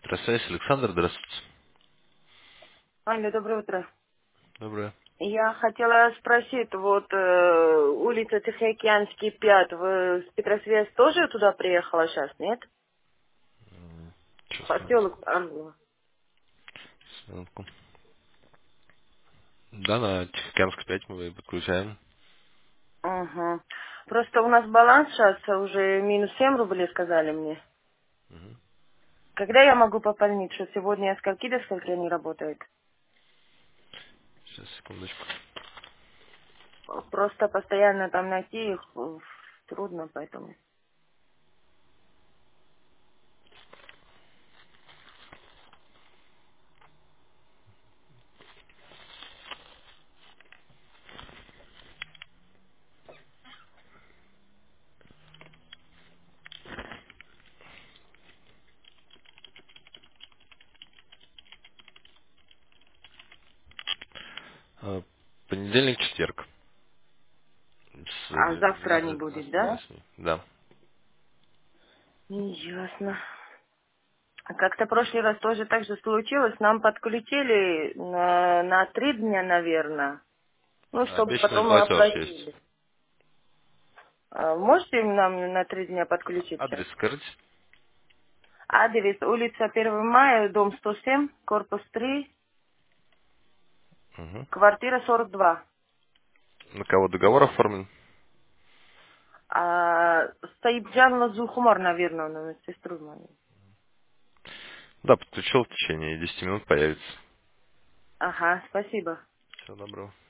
Электросвязь, Александр, здравствуйте. Аня, доброе утро. Доброе. Я хотела спросить, вот улица Тихоокеанский, 5, вы с Петросвязь тоже туда приехала сейчас, нет? Сейчас, Поселок Ангела. минутку. Да, на Тихоокеанской 5 мы подключаем. Угу. Просто у нас баланс сейчас уже минус 7 рублей, сказали мне. Когда я могу пополнить, что сегодня скольки до скольки они работают? Сейчас, секундочку. Просто постоянно там найти их трудно, поэтому. Понедельник, четверг. С А завтра не будет, 12 до да? 8. Да. Ясно. А как-то прошлый раз тоже так же случилось. Нам подключили на 3 дня, наверное. Ну, чтобы Обещанный потом мы платеж есть. оплатили. Можете нам на 3 дня подключить сейчас? Адрес скажите. Адрес улица 1 Мая, дом 107, корпус 3, Угу. квартира 42. На кого договор оформлен? Саибджан Зухумар, наверное, на сестру мою. Да, подключил в течение 10 минут появится. Ага, спасибо. Всего доброго.